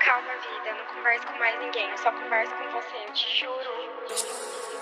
Calma, vida, eu não converso com mais ninguém, eu só converso com você, eu te juro.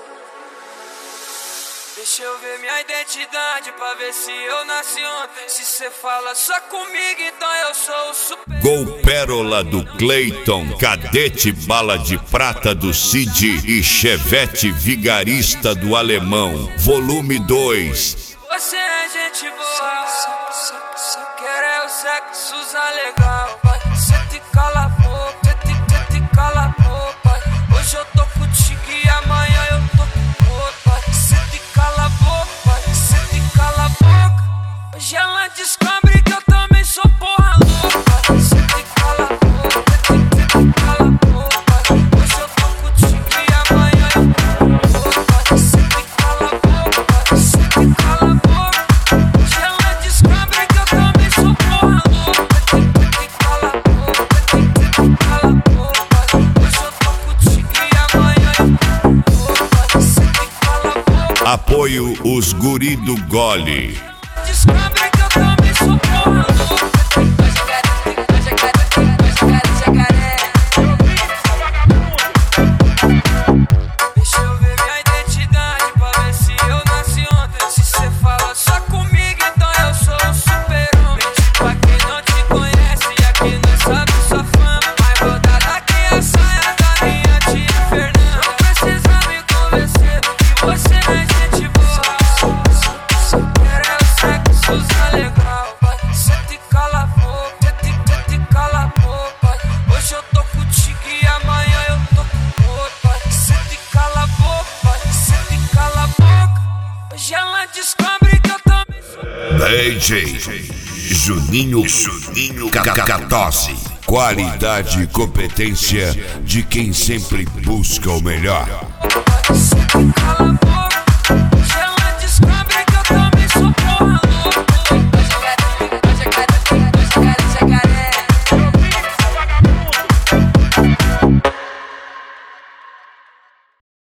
Deixa eu ver minha identidade pra ver se eu nasci ontem. Se cê fala só comigo, então eu sou o super. Gol Pérola do Cleiton, Cadete Bala de Prata do Cid e Chevette Vigarista do Alemão, volume 2. Você é gente boa, só quer é o sexo usar legal. Vai, cê te cala a boca, cê te cala a boca. Hoje eu tô contigo e amanhã eu tô com outro. Cê te cala a boca, cê te cala a boca. Hoje ela descobre que eu também sou porra louca. Cê te cala a boca, cê te cala a boca. Hoje eu tô contigo e amanhã eu tô com outro. Cê te cala a boca, cê te cala a boca. Hoje ela descobre que eu também sou porra louca. Cê te cala a boca, cê te cala a boca. Hoje eu tô contigo e amanhã eu tô com outro. Cê te cala a boca. Apoio os guri do Gole. Descobre que eu também sou porra louca. Deixa eu ver minha identidade pra ver se eu nasci ontem. Se cê fala só comigo, então eu sou o super-homem. Pra quem não te conhece e aqui não sabe sua fama, mais rodada que a saia da minha tia Fernanda. Não precisa me convencer que você é gente boa. Só quer é o sexo usar legal. Vai, cê te cala a boca, cê te cala a boca. Hoje eu tô contigo e amanhã eu tô com outro. Cê te cala a boca, cê te cala a boca. Hoje ela descobre que eu também sou. DJ Juninho Catose. Qualidade e competência de quem sempre busca o melhor. Cê te cala a boca.